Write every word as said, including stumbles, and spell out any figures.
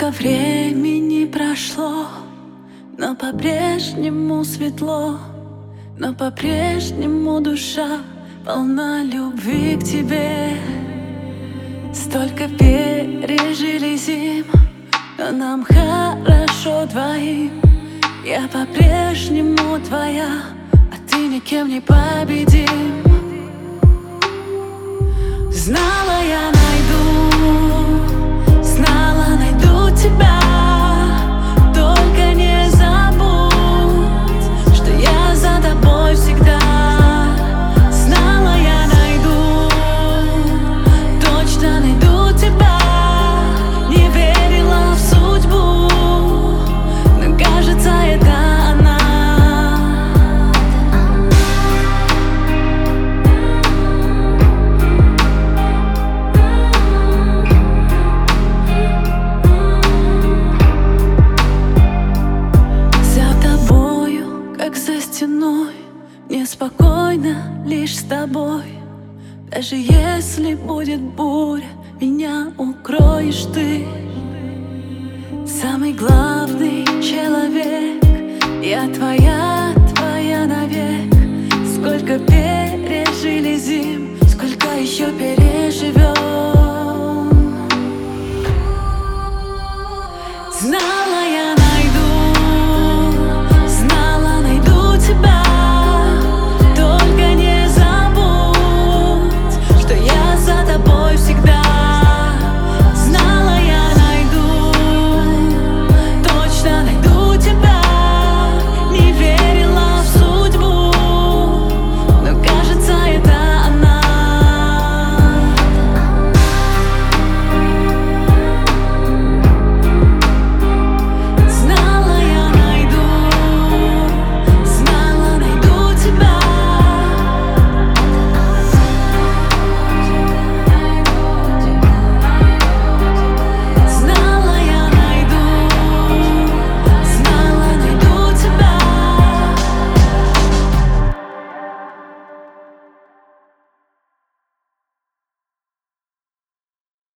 Сколько времени прошло, но по-прежнему светло, но по-прежнему душа полна любви к тебе. Столько пережили зим, но нам хорошо двоим. Я по-прежнему твоя, а ты никем не победим. Знала, я найду, знала, найду тебя. Только не забудь, что я за тобой всегда. Знала, я найду, точно найду тебя. Не верила в судьбу, но кажется, это она. Как за стеной, неспокойно лишь с тобой. Даже если будет буря, меня укроешь ты. Самый главный